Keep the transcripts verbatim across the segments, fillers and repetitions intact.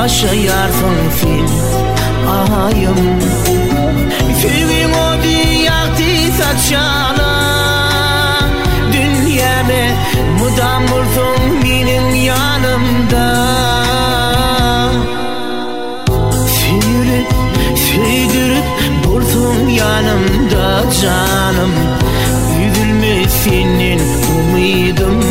yaşayarsın sen ayım. Sevgin o diyaktı saçana, dünyada mudam bulsun benim yanımda. Sevip sevdirip bulsun yanımda canım, üzülme senin umidim.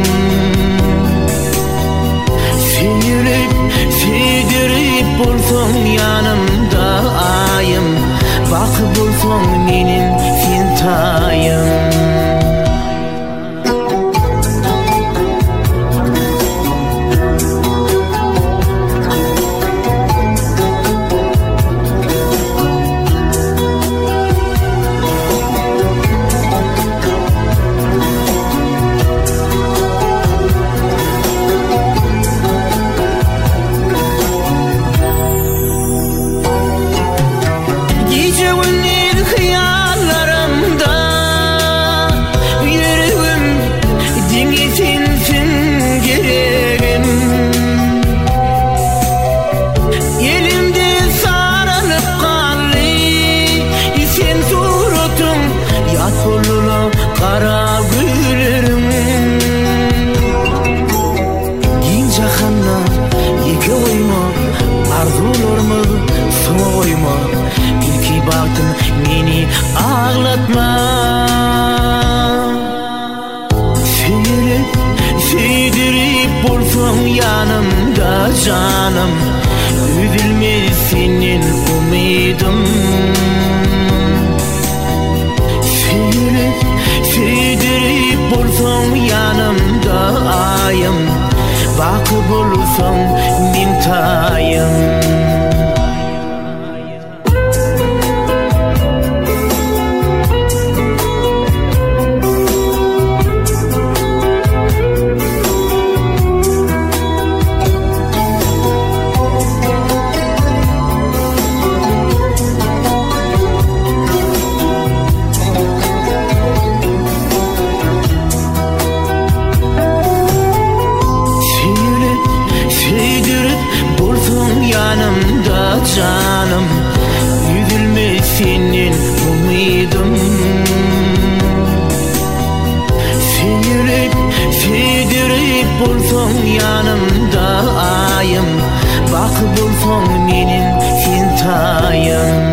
Sevip sevdirip bulsun yanımda ayım, bak bulsun benim fintayım. Kara güllerim Gince kanna yeke oyma, arzularımı sona koyma. İlki baktın beni ağlatma. Sevip sevdirip bulsun yanımda canım, üzülme senin umidim. Sevip sevdirip bulsun yanımda ayım, bak bulsun mintayım. Yanımda canım, üzülme senin umidim. Sevip sevdirip bulsun yanımda ayım, bak bulsun benim fintayım.